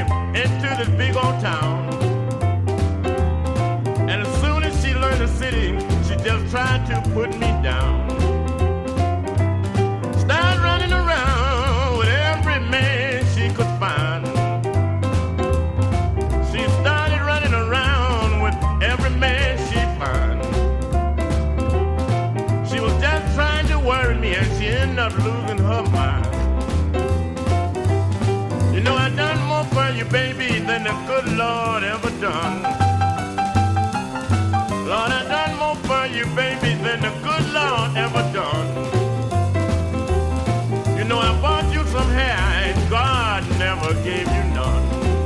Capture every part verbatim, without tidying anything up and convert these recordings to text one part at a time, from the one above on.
into this big old town. And as soon as she learned the city, she just tried to put me down. Started running around with every man she could find. She started running around with every man she found. She was just trying to worry me, and she ended up losing her mind. You know I done more for you, baby, than the good Lord ever done. Lord, I done more for you, baby, than the good Lord ever done. You know I bought you some hair, and God never gave you none.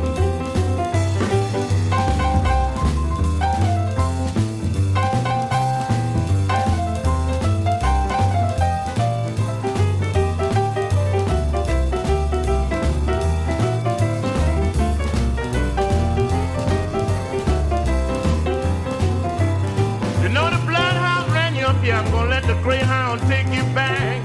I'm gonna let the Greyhound take you back.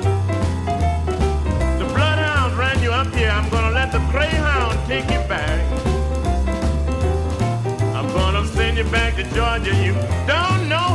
The Bloodhound ran you up here. I'm gonna let the Greyhound take you back. I'm gonna send you back to Georgia. You don't know